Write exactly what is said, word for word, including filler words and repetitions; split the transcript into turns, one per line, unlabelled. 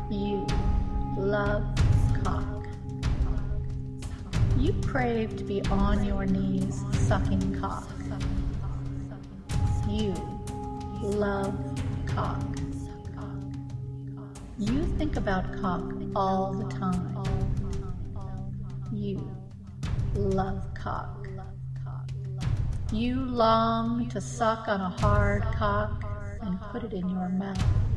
You love cock. You crave to be on your knees sucking cock. You love cock. You think about cock all the time. You love cock. You long to suck on a hard cock and put it in your mouth.